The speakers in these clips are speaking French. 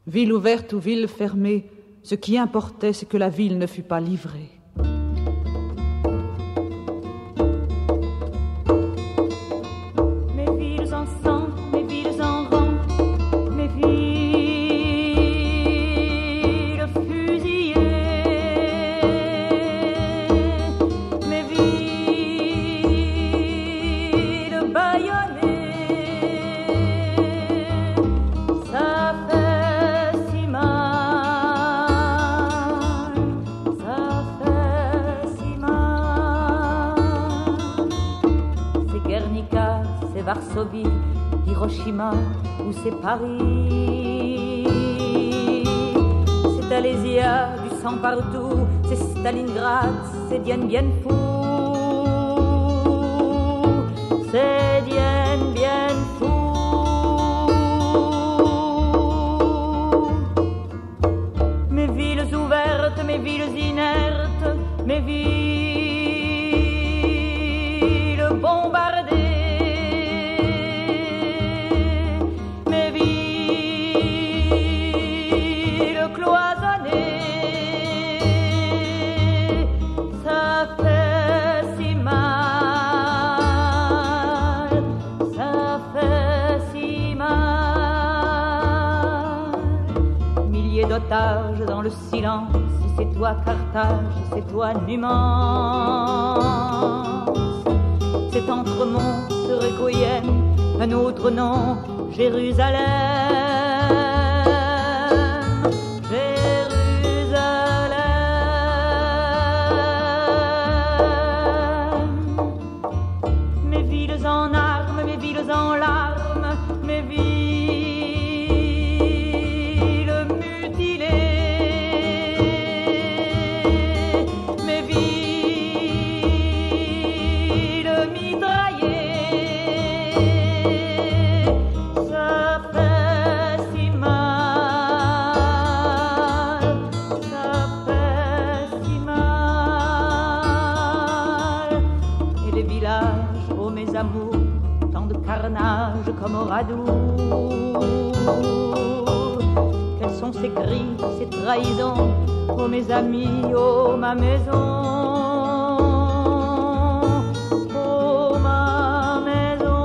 Ville ouverte ou ville fermée, ce qui importait, c'est que la ville ne fût pas livrée. Mes villes en sang, mes villes en rang, mes villes fusillées, mes villes bâillonnées, ça fait si mal, ça fait si mal. C'est Guernica, c'est Varsovie, Hiroshima ou c'est Paris. C'est Alésia, du sang partout, c'est Stalingrad, c'est Dien Bien Phu, c'est Dien Bien Phu. Mes villes ouvertes, mes villes inertes, mes villes bombardées, mes villes cloisonnées, ça fait si mal, ça fait si mal. Milliers d'otages dans le silence, c'est toi Carthage, c'est toi Numance. C'est entre Mons, Requiem, un autre nom, Jérusalem, Jérusalem. Mes villes en armes, mes villes en larmes, mes villes mutilées, mes villes mitraillées, ça fait si mal, ça fait si mal. Et les villages, oh mes amours, tant de carnage comme au Radour. Quels sont ces cris, ces trahisons, oh mes amis, oh ma maison, oh ma maison.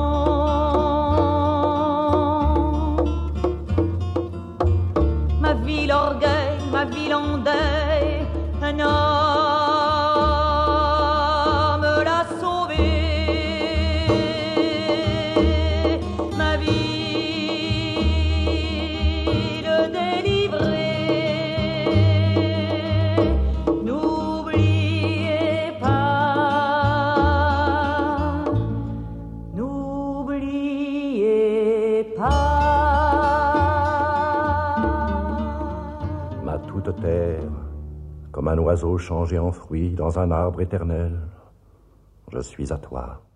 Ma ville orgueil, ma ville en deuil, un homme l'a sauvé. Ma ville délivrée, n'oubliez pas, n'oubliez pas. Ma toute terre, comme un oiseau changé en fruit dans un arbre éternel, je suis à toi.